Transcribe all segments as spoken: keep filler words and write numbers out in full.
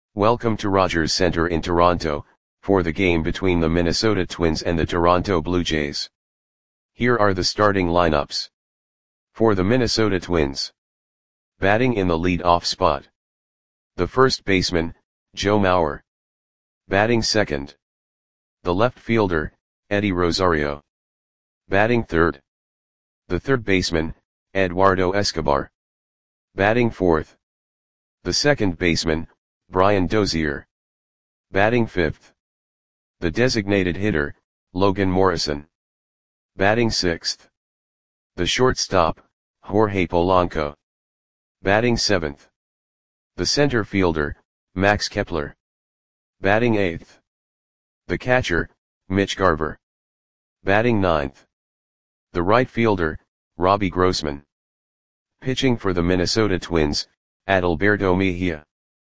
Welcome to Rogers Centre in Toronto, for the game between the Minnesota Twins and the Toronto Blue Jays. Here are the starting lineups. For the Minnesota Twins. Batting in the lead-off spot. The first baseman, Joe Mauer. Batting second. The left fielder, Eddie Rosario. Batting third. The third baseman, Eduardo Escobar. Batting fourth. The second baseman, Brian Dozier. Batting fifth. The designated hitter, Logan Morrison. Batting sixth. The shortstop, Jorge Polanco. Batting seventh. The center fielder, Max Kepler. Batting eighth. The catcher, Mitch Garver. Batting ninth. The right fielder, Robbie Grossman. Pitching for the Minnesota Twins, Adalberto Mejia.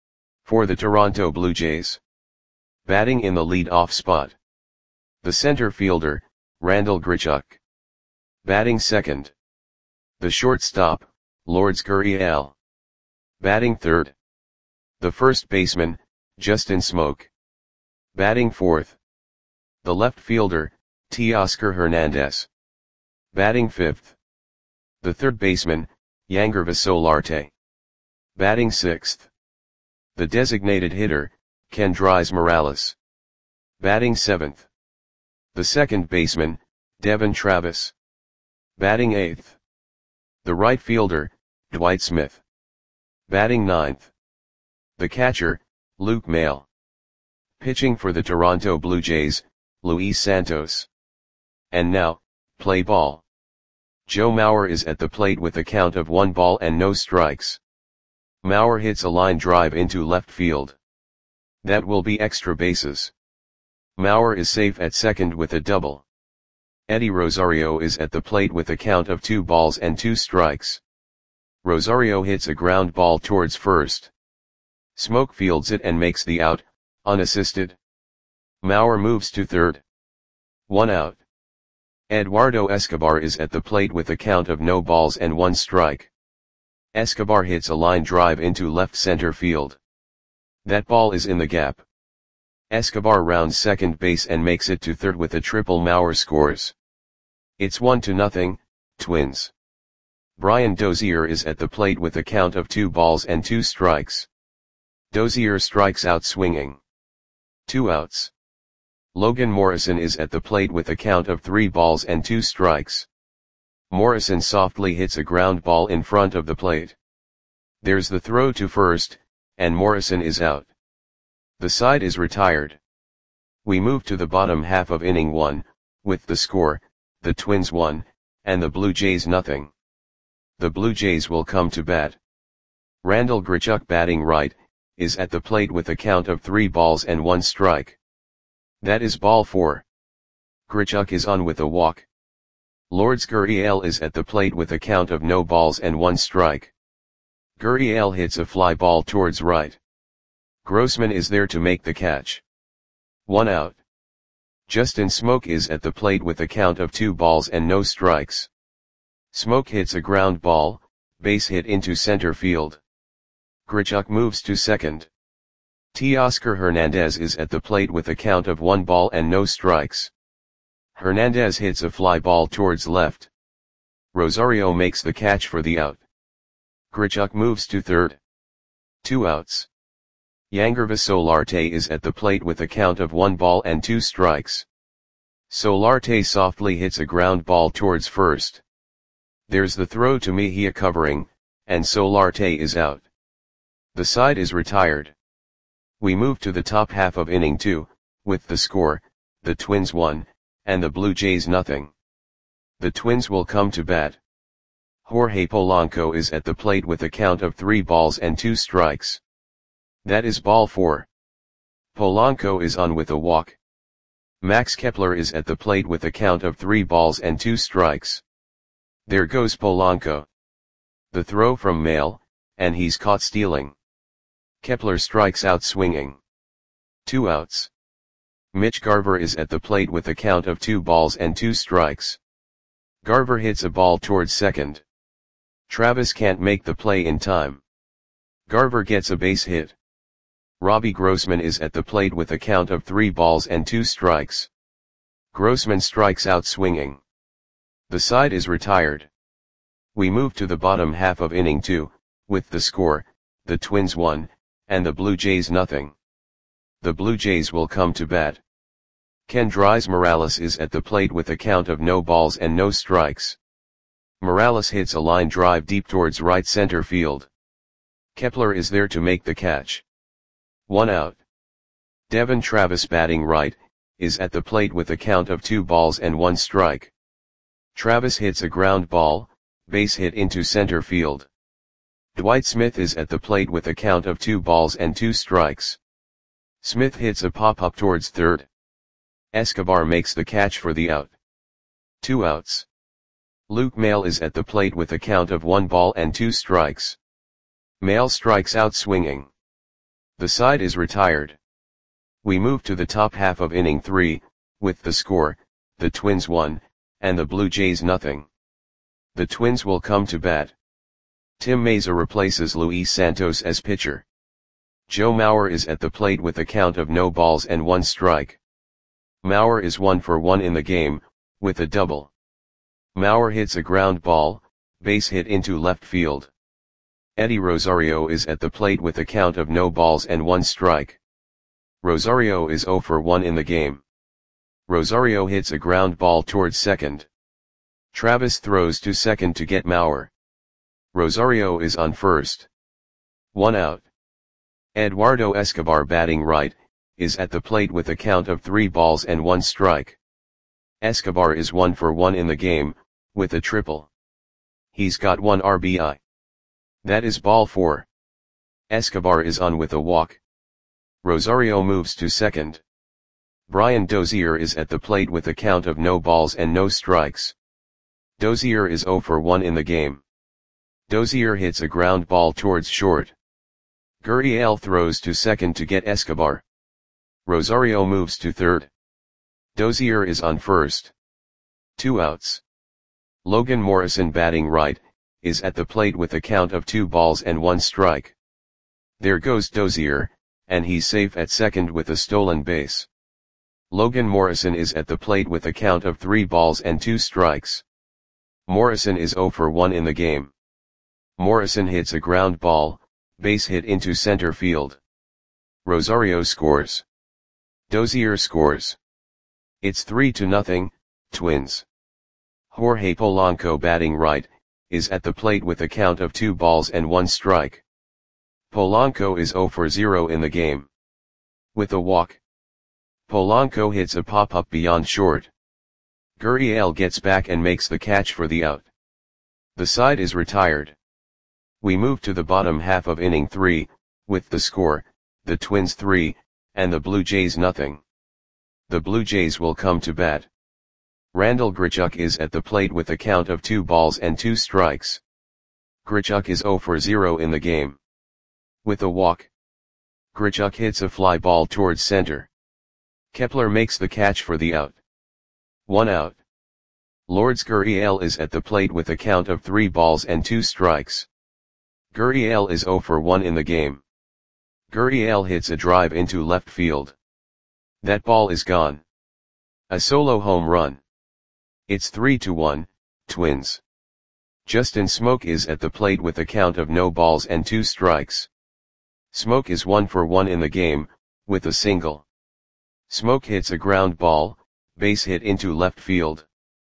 For the Toronto Blue Jays. Batting in the lead-off spot. The center fielder, Randal Grichuk. Batting second. The shortstop, Lourdes Gurriel. Batting third. The first baseman, Justin Smoak. Batting fourth. The left fielder, Teoscar Hernandez. Batting fifth. The third baseman, Yangervis Solarte. Batting sixth. The designated hitter, Kendrys Morales. Batting seventh. The second baseman, Devon Travis. Batting eighth. The right fielder, Dwight Smith. Batting ninth. The catcher, Luke Maile. Pitching for the Toronto Blue Jays, Luis Santos. And now, play ball. Joe Mauer is at the plate with a count of one ball and no strikes. Mauer hits a line drive into left field. That will be extra bases. Mauer is safe at second with a double. Eddie Rosario is at the plate with a count of two balls and two strikes. Rosario hits a ground ball towards first. Smoak fields it and makes the out, unassisted. Mauer moves to third. One out. Eduardo Escobar is at the plate with a count of no balls and one strike. Escobar hits a line drive into left center field. That ball is in the gap. Escobar rounds second base and makes it to third with a triple. Mauer scores. It's one to nothing, Twins. Brian Dozier is at the plate with a count of two balls and two strikes. Dozier strikes out swinging. Two outs. Logan Morrison is at the plate with a count of three balls and two strikes. Morrison softly hits a ground ball in front of the plate. There's the throw to first, and Morrison is out. The side is retired. We move to the bottom half of inning one, with the score, the Twins one, and the Blue Jays nothing. The Blue Jays will come to bat. Randal Grichuk, batting right, is at the plate with a count of three balls and one strike. That is ball four. Grichuk is on with a walk. Lourdes Gurriel is at the plate with a count of no balls and one strike. Gurriel hits a fly ball towards right. Grossman is there to make the catch. One out. Justin Smoak is at the plate with a count of two balls and no strikes. Smoak hits a ground ball, base hit into center field. Grichuk moves to second. Teoscar Hernandez is at the plate with a count of one ball and no strikes. Hernandez hits a fly ball towards left. Rosario makes the catch for the out. Grichuk moves to third. Two outs. Yangervis Solarte is at the plate with a count of one ball and two strikes. Solarte softly hits a ground ball towards first. There's the throw to Mejia covering, and Solarte is out. The side is retired. We move to the top half of inning two, with the score, the Twins one, and the Blue Jays nothing. The Twins will come to bat. Jorge Polanco is at the plate with a count of three balls and two strikes. That is ball four. Polanco is on with a walk. Max Kepler is at the plate with a count of three balls and two strikes. There goes Polanco. The throw from Maile, and he's caught stealing. Kepler strikes out swinging. Two outs. Mitch Garver is at the plate with a count of two balls and two strikes. Garver hits a ball towards second. Travis can't make the play in time. Garver gets a base hit. Robbie Grossman is at the plate with a count of three balls and two strikes. Grossman strikes out swinging. The side is retired. We move to the bottom half of inning two, with the score, the Twins one, and the Blue Jays nothing. The Blue Jays will come to bat. Kendrys Morales is at the plate with a count of no balls and no strikes. Morales hits a line drive deep towards right center field. Kepler is there to make the catch. One out. Devon Travis, batting right, is at the plate with a count of two balls and one strike. Travis hits a ground ball, base hit into center field. Dwight Smith is at the plate with a count of two balls and two strikes. Smith hits a pop-up towards third. Escobar makes the catch for the out. Two outs. Luke Maile is at the plate with a count of one ball and two strikes. Maile strikes out swinging. The side is retired. We move to the top half of inning three, with the score, the Twins one, and the Blue Jays nothing. The Twins will come to bat. Tim Mayza replaces Luis Santos as pitcher. Joe Mauer is at the plate with a count of no balls and one strike. Mauer is one for one in the game, with a double. Mauer hits a ground ball, base hit into left field. Eddie Rosario is at the plate with a count of no balls and one strike. Rosario is zero for one in the game. Rosario hits a ground ball towards second. Travis throws to second to get Mauer. Rosario is on first. One out. Eduardo Escobar, batting right, is at the plate with a count of three balls and one strike. Escobar is one for one in the game, with a triple. He's got one R B I. That is ball four. Escobar is on with a walk. Rosario moves to second. Brian Dozier is at the plate with a count of no balls and no strikes. Dozier is zero for one in the game. Dozier hits a ground ball towards short. Gurriel throws to second to get Escobar. Rosario moves to third. Dozier is on first. Two outs. Logan Morrison, batting right, is at the plate with a count of two balls and one strike. There goes Dozier, and he's safe at second with a stolen base. Logan Morrison is at the plate with a count of three balls and two strikes. Morrison is zero for one in the game. Morrison hits a ground ball, base hit into center field. Rosario scores. Dozier scores. It's three to nothing, Twins. Jorge Polanco, batting right, is at the plate with a count of two balls and one strike. Polanco is zero for zero in the game. With a walk. Polanco hits a pop-up beyond short. Gurriel gets back and makes the catch for the out. The side is retired. We move to the bottom half of inning three, with the score, the Twins three, and the Blue Jays nothing. The Blue Jays will come to bat. Randal Grichuk is at the plate with a count of two balls and two strikes. Grichuk is zero for zero in the game. With a walk. Grichuk hits a fly ball towards center. Kepler makes the catch for the out. One out. Lourdes Gurriel is at the plate with a count of three balls and two strikes. Gurriel is zero for one in the game. Gurriel hits a drive into left field. That ball is gone. A solo home run. It's three to one, Twins. Justin Smoke is at the plate with a count of no balls and two strikes. Smoke is one for one in the game, with a single. Smoke hits a ground ball, base hit into left field.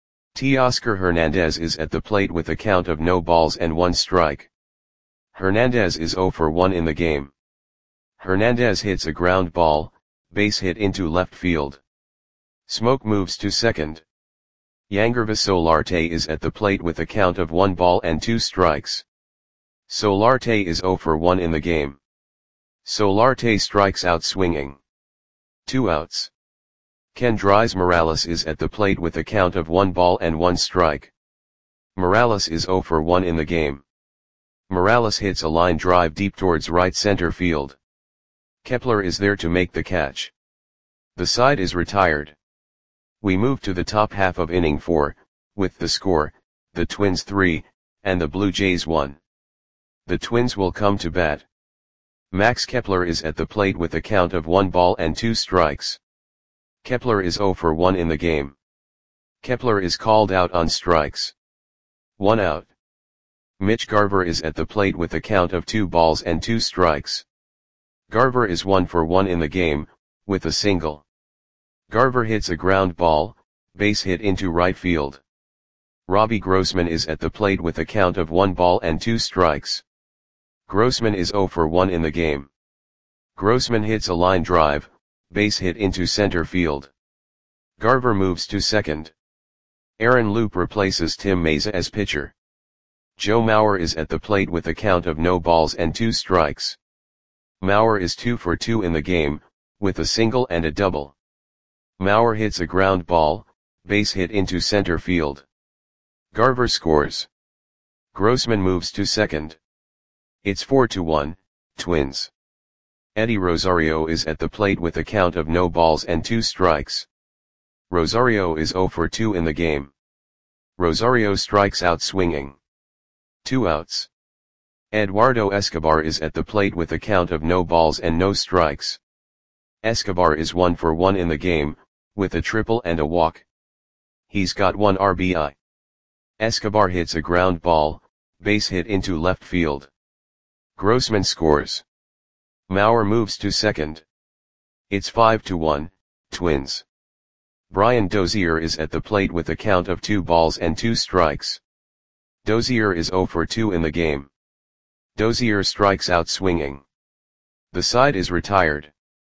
Teoscar Hernandez is at the plate with a count of no balls and one strike. Hernandez is zero for one in the game. Hernandez hits a ground ball, base hit into left field. Smoke moves to second. Yangervis Solarte is at the plate with a count of one ball and two strikes. Solarte is zero for one in the game. Solarte strikes out swinging. Two outs. Kendrys Morales is at the plate with a count of one ball and one strike. Morales is zero for one in the game. Morales hits a line drive deep towards right center field. Kepler is there to make the catch. The side is retired. We move to the top half of inning four, with the score, the Twins three, and the Blue Jays one. The Twins will come to bat. Max Kepler is at the plate with a count of one ball and two strikes. Kepler is zero for one in the game. Kepler is called out on strikes. One out. Mitch Garver is at the plate with a count of two balls and two strikes. Garver is one for one in the game, with a single. Garver hits a ground ball, base hit into right field. Robbie Grossman is at the plate with a count of one ball and two strikes. Grossman is zero for one in the game. Grossman hits a line drive, base hit into center field. Garver moves to second. Aaron Loup replaces Tim Mayza as pitcher. Joe Mauer is at the plate with a count of no balls and two strikes. Mauer is two for two in the game, with a single and a double. Mauer hits a ground ball, base hit into center field. Garver scores. Grossman moves to second. It's four to one, Twins. Eddie Rosario is at the plate with a count of no balls and two strikes. Rosario is zero for two in the game. Rosario strikes out swinging. Two outs. Eduardo Escobar is at the plate with a count of no balls and no strikes. Escobar is one for one in the game, with a triple and a walk. He's got one R B I. Escobar hits a ground ball, base hit into left field. Grossman scores. Mauer moves to second. It's five to one, Twins. Brian Dozier is at the plate with a count of two balls and two strikes. Dozier is zero for two in the game. Dozier strikes out swinging. The side is retired.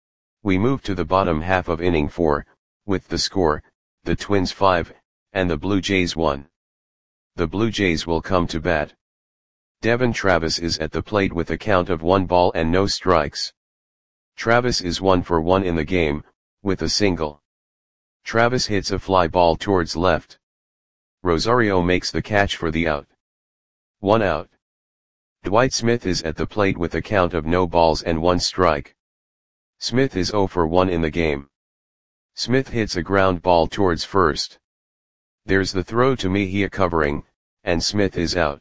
We move to the bottom half of inning four, with the score, the Twins five, and the Blue Jays one. The Blue Jays will come to bat. Devon Travis is at the plate with a count of one ball and no strikes. Travis is one for one in the game, with a single. Travis hits a fly ball towards left. Rosario makes the catch for the out. One out. Dwight Smith is at the plate with a count of no balls and one strike. Smith is zero for one in the game. Smith hits a ground ball towards first. There's the throw to Mejia covering, and Smith is out.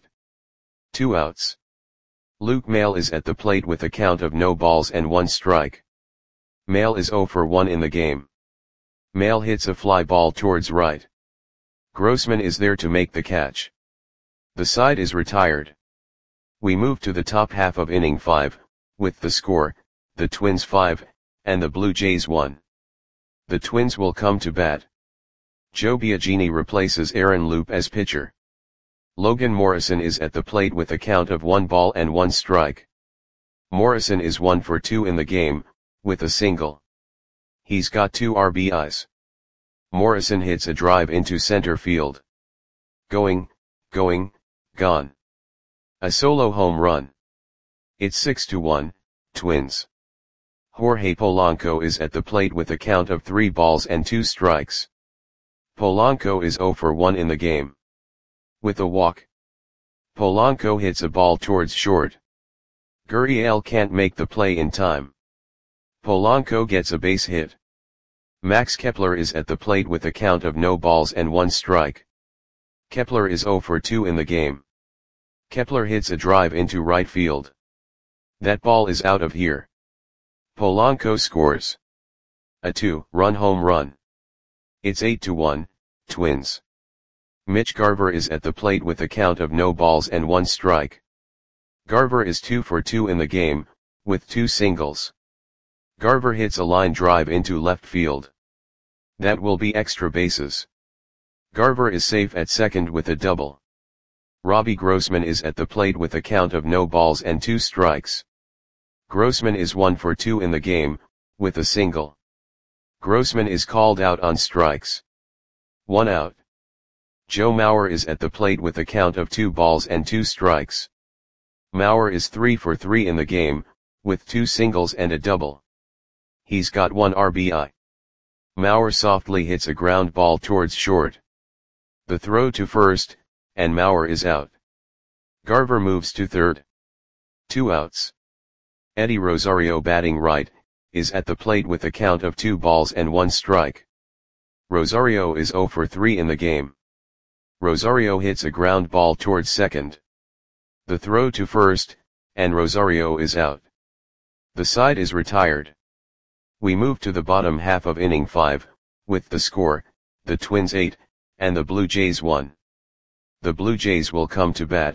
Two outs. Luke Maile is at the plate with a count of no balls and one strike. Maile is zero for one in the game. Maile hits a fly ball towards right. Grossman is there to make the catch. The side is retired. We move to the top half of inning five, with the score, the Twins five, and the Blue Jays one. The Twins will come to bat. Joe Biagini replaces Aaron Loup as pitcher. Logan Morrison is at the plate with a count of one ball and one strike. Morrison is one for two in the game, with a single. He's got two R B Is. Morrison hits a drive into center field. Going, going, gone. A solo home run. It's six to one, Twins. Jorge Polanco is at the plate with a count of three balls and two strikes. Polanco is zero for one in the game. With a walk. Polanco hits a ball towards short. Gurriel can't make the play in time. Polanco gets a base hit. Max Kepler is at the plate with a count of no balls and one strike. Kepler is zero for two in the game. Kepler hits a drive into right field. That ball is out of here. Polanco scores. A two-run home run. It's eight to one, Twins. Mitch Garver is at the plate with a count of no balls and one strike. Garver is two for two in the game, with two singles. Garver hits a line drive into left field. That will be extra bases. Garver is safe at second with a double. Robbie Grossman is at the plate with a count of no balls and two strikes. Grossman is one for two in the game, with a single. Grossman is called out on strikes. One out. Joe Mauer is at the plate with a count of two balls and two strikes. Mauer is three for three in the game, with two singles and a double. He's got one R B I. Mauer softly hits a ground ball towards short. The throw to first, and Mauer is out. Garver moves to third. Two outs. Eddie Rosario, batting right, is at the plate with a count of two balls and one strike. Rosario is zero for three in the game. Rosario hits a ground ball towards second. The throw to first, and Rosario is out. The side is retired. We move to the bottom half of inning five, with the score, the Twins eight, and the Blue Jays one. The Blue Jays will come to bat.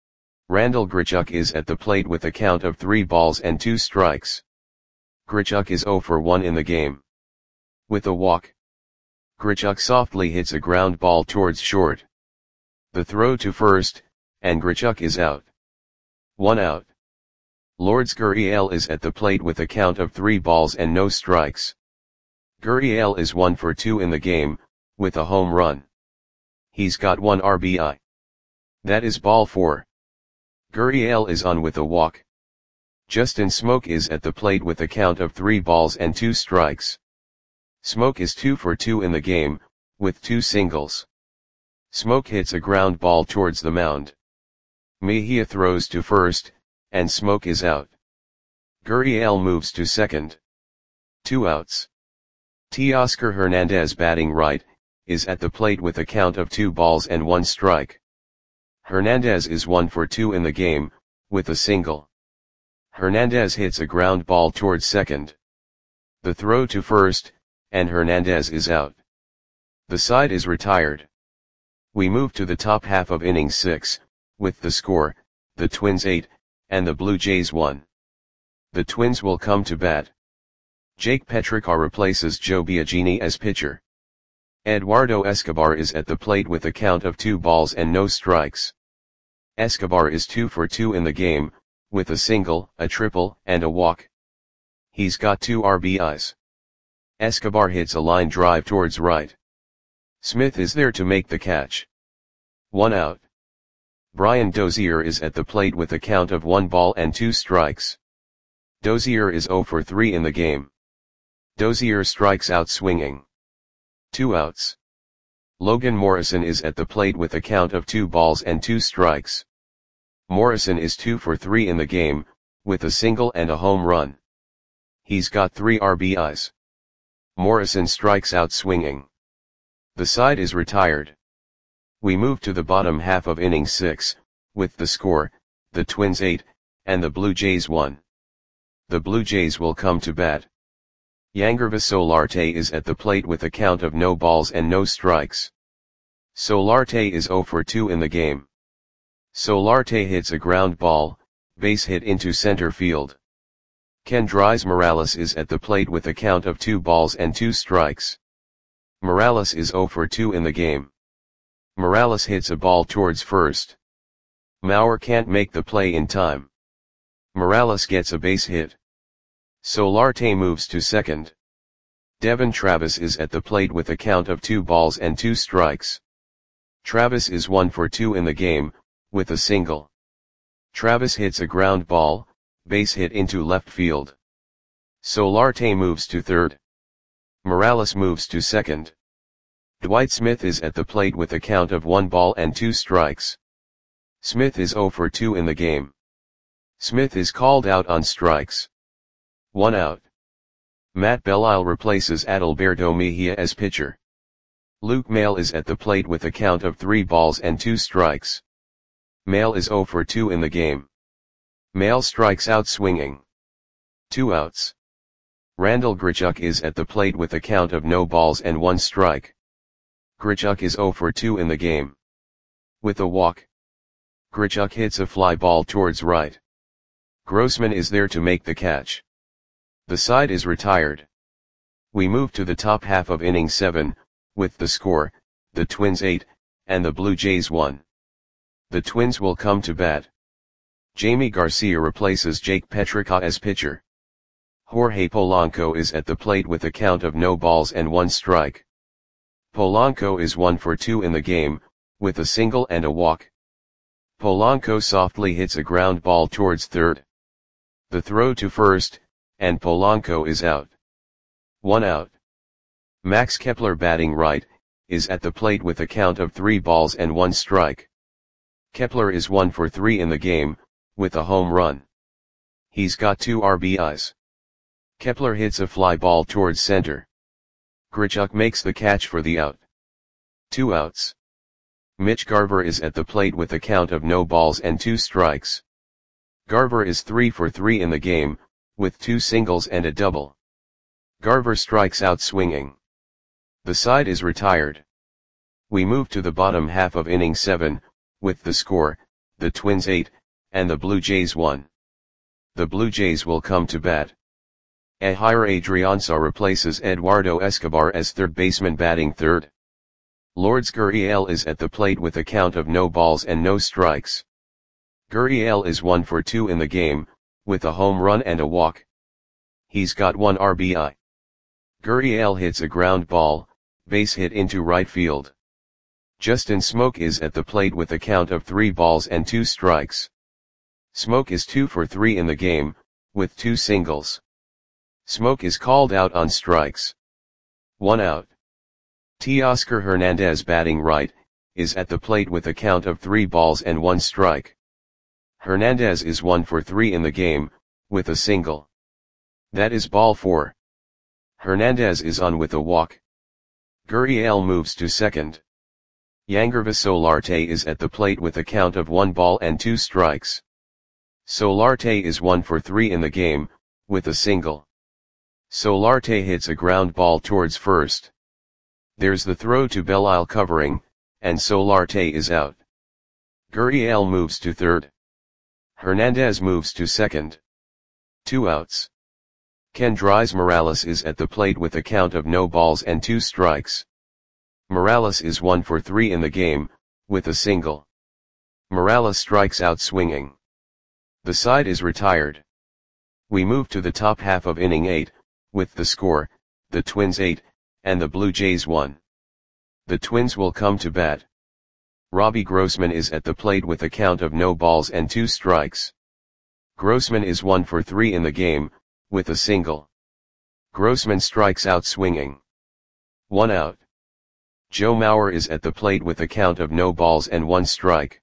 Randal Grichuk is at the plate with a count of three balls and two strikes. Grichuk is zero for one in the game. With a walk, Grichuk softly hits a ground ball towards short. The throw to first, and Grichuk is out. One out. Lourdes Gurriel is at the plate with a count of three balls and no strikes. Gurriel is one for two in the game, with a home run. He's got one R B I. That is ball four. Gurriel is on with a walk. Justin Smoak is at the plate with a count of three balls and two strikes. Smoak is two for two in the game, with two singles. Smoak hits a ground ball towards the mound. Mejia throws to first, and Smoak is out. Gurriel moves to second. Two outs. Teoscar Hernandez, batting right, is at the plate with a count of two balls and one strike. Hernandez is one for two in the game, with a single. Hernandez hits a ground ball towards second. The throw to first, and Hernandez is out. The side is retired. We move to the top half of inning six, with the score, the Twins eight, and the Blue Jays one. The Twins will come to bat. Jake Petrichar replaces Joe Biagini as pitcher. Eduardo Escobar is at the plate with a count of two balls and no strikes. Escobar is two for two in the game, with a single, a triple, and a walk. He's got two R B Is. Escobar hits a line drive towards right. Smith is there to make the catch. One out. Brian Dozier is at the plate with a count of one ball and two strikes. Dozier is zero for three in the game. Dozier strikes out swinging. Two outs. Logan Morrison is at the plate with a count of two balls and two strikes. Morrison is two for three in the game, with a single and a home run. He's got three R B Is. Morrison strikes out swinging. The side is retired. We move to the bottom half of inning six, with the score, the Twins eight, and the Blue Jays one. The Blue Jays will come to bat. Yangervis Solarte is at the plate with a count of no balls and no strikes. Solarte is zero for two in the game. Solarte hits a ground ball, base hit into center field. Kendrys Morales is at the plate with a count of two balls and two strikes. Morales is zero for two in the game. Morales hits a ball towards first. Mauer can't make the play in time. Morales gets a base hit. Solarte moves to second. Devon Travis is at the plate with a count of two balls and two strikes. Travis is one for two in the game, with a single. Travis hits a ground ball, base hit into left field. Solarte moves to third. Morales moves to second. Dwight Smith is at the plate with a count of one ball and two strikes. Smith is zero for two in the game. Smith is called out on strikes. One out. Matt Belisle replaces Adalberto Mejia as pitcher. Luke Maile is at the plate with a count of three balls and two strikes. Maile is zero for two in the game. Maile strikes out swinging. Two outs. Randal Grichuk is at the plate with a count of no balls and one strike. Grichuk is zero for two in the game. With a walk, Grichuk hits a fly ball towards right. Grossman is there to make the catch. The side is retired. We move to the top half of inning seven, with the score, the Twins eight, and the Blue Jays one. The Twins will come to bat. Jamie Garcia replaces Jake Petrichar as pitcher. Jorge Polanco is at the plate with a count of no balls and one strike. Polanco is one for two in the game, with a single and a walk. Polanco softly hits a ground ball towards third. The throw to first, and Polanco is out. One out. Max Kepler, batting right, is at the plate with a count of three balls and one strike. Kepler is one for three in the game, with a home run. He's got two R B Is. Kepler hits a fly ball towards center. Grichuk makes the catch for the out. Two outs. Mitch Garver is at the plate with a count of no balls and two strikes. Garver is three for three in the game, with two singles and a double. Garver strikes out swinging. The side is retired. We move to the bottom half of inning seven, with the score, the Twins eight, and the Blue Jays one. The Blue Jays will come to bat. Ehire Adrianza replaces Eduardo Escobar as third baseman batting third. Lourdes Gurriel is at the plate with a count of no balls and no strikes. Gurriel is one for two in the game, with a home run and a walk. He's got one R B I. Gurriel hits a ground ball, base hit into right field. Justin Smoak is at the plate with a count of three balls and two strikes. Smoak is two for three in the game, with two singles. Smoak is called out on strikes. One out. Teoscar Hernandez batting right, is at the plate with a count of three balls and one strike. Hernandez is one for three in the game, with a single. That is ball four. Hernandez is on with a walk. Gurriel moves to second. Yangervis Solarte is at the plate with a count of one ball and two strikes. Solarte is one for three in the game, with a single. Solarte hits a ground ball towards first. There's the throw to Belial covering, and Solarte is out. Gurriel moves to third. Hernandez moves to second. Two outs. Kendrys Morales is at the plate with a count of no balls and two strikes. Morales is one for three in the game, with a single. Morales strikes out swinging. The side is retired. We move to the top half of inning eight, with the score, the Twins eight, and the Blue Jays one. The Twins will come to bat. Robbie Grossman is at the plate with a count of no balls and two strikes. Grossman is one for three in the game, with a single. Grossman strikes out swinging. One out. Joe Mauer is at the plate with a count of no balls and one strike.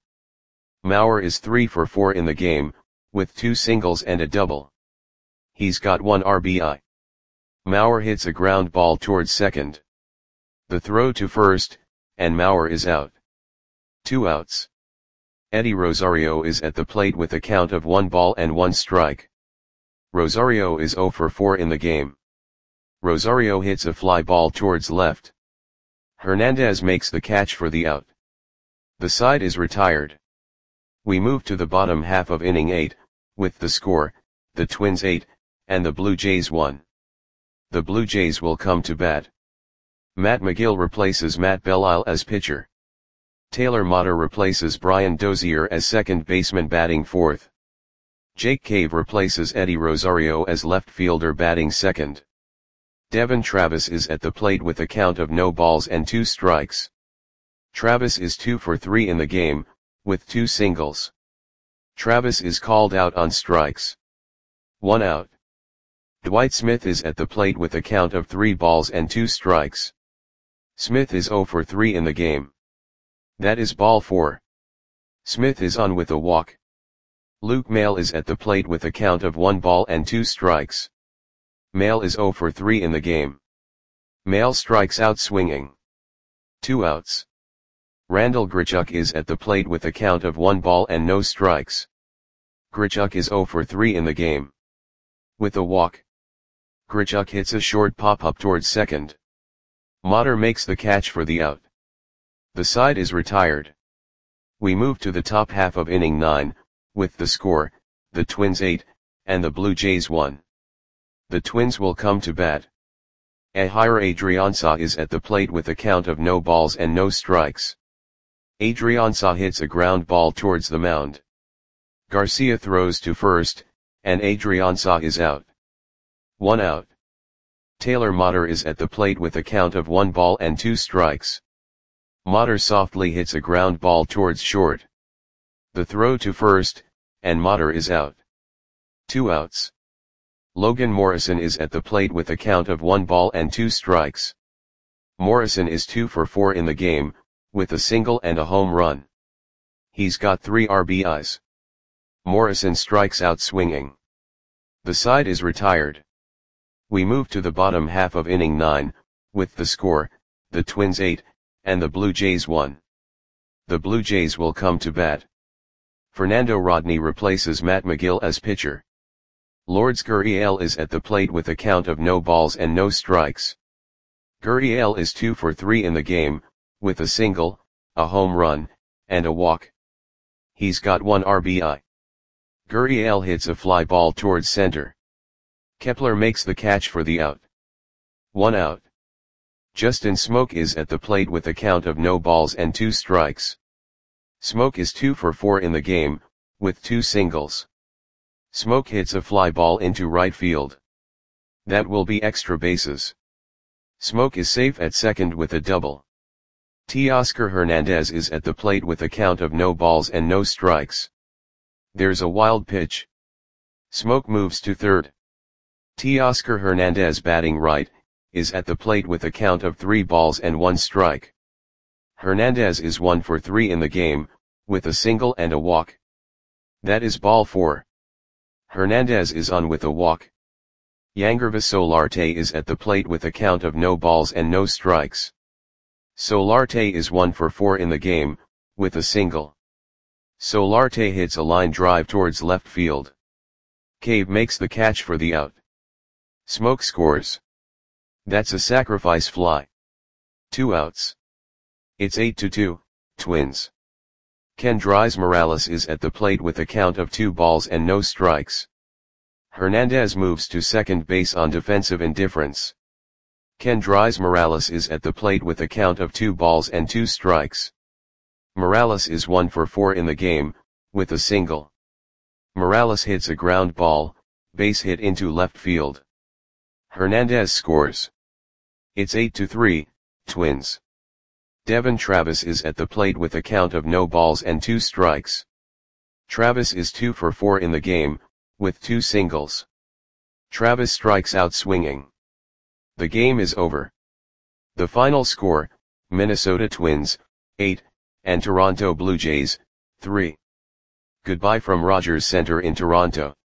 Mauer is three for four in the game, with two singles and a double. He's got one R B I. Mauer hits a ground ball towards second. The throw to first, and Mauer is out. Two outs. Eddie Rosario is at the plate with a count of one ball and one strike. Rosario is zero for four in the game. Rosario hits a fly ball towards left. Hernandez makes the catch for the out. The side is retired. We move to the bottom half of inning eight, with the score, the Twins eight, and the Blue Jays one. The Blue Jays will come to bat. Matt McGill replaces Matt Belial as pitcher. Taylor Motter replaces Brian Dozier as second baseman batting fourth. Jake Cave replaces Eddie Rosario as left fielder batting second. Devon Travis is at the plate with a count of no balls and two strikes. Travis is two for three in the game, with two singles. Travis is called out on strikes. One out. Dwight Smith is at the plate with a count of three balls and two strikes. Smith is zero for three in the game. That is ball four. Smith is on with a walk. Luke Maile is at the plate with a count of one ball and two strikes. Maile is zero for three in the game. Maile strikes out swinging. Two outs. Randall Grichuk is at the plate with a count of one ball and no strikes. Grichuk is zero for three in the game. With a walk. Grichuk hits a short pop-up towards second. Motter makes the catch for the out. The side is retired. We move to the top half of inning nine, with the score, the Twins eight, and the Blue Jays one. The Twins will come to bat. Ehire Adrianza is at the plate with a count of no balls and no strikes. Adrianza hits a ground ball towards the mound. Garcia throws to first, and Adrianza is out. One out. Taylor Motter is at the plate with a count of one ball and two strikes. Motter softly hits a ground ball towards short. The throw to first, and Motter is out. Two outs. Logan Morrison is at the plate with a count of one ball and two strikes. Morrison is two for four in the game, with a single and a home run. He's got three R B Is. Morrison strikes out swinging. The side is retired. We move to the bottom half of inning nine, with the score, the Twins eight, and the Blue Jays one. The Blue Jays will come to bat. Fernando Rodney replaces Matt McGill as pitcher. Lourdes Gurriel is at the plate with a count of no balls and no strikes. Gurriel is two for three in the game, with a single, a home run, and a walk. He's got one R B I. Gurriel hits a fly ball towards center. Kepler makes the catch for the out. One out. Justin Smoak is at the plate with a count of no balls and two strikes. Smoak is two for four in the game, with two singles. Smoak hits a fly ball into right field. That will be extra bases. Smoak is safe at second with a double. Teoscar Hernandez is at the plate with a count of no balls and no strikes. There's a wild pitch. Smoak moves to third. Teoscar Hernandez, batting right, is at the plate with a count of three balls and one strike. Hernandez is one for three in the game, with a single and a walk. That is ball four. Hernandez is on with a walk. Yangervis Solarte is at the plate with a count of no balls and no strikes. Solarte is one for four in the game, with a single. Solarte hits a line drive towards left field. Cave makes the catch for the out. Smoak scores. That's a sacrifice fly. Two outs. It's eight to two, Twins. Kendrys Morales is at the plate with a count of two balls and no strikes. Hernandez moves to second base on defensive indifference. Kendrys Morales is at the plate with a count of two balls and two strikes. Morales is one for four in the game, with a single. Morales hits a ground ball, base hit into left field. Hernandez scores. It's eight to three, Twins. Devon Travis is at the plate with a count of no balls and two strikes. Travis is two for four in the game, with two singles. Travis strikes out swinging. The game is over. The final score, Minnesota Twins, eight, and Toronto Blue Jays, three. Goodbye from Rogers Center in Toronto.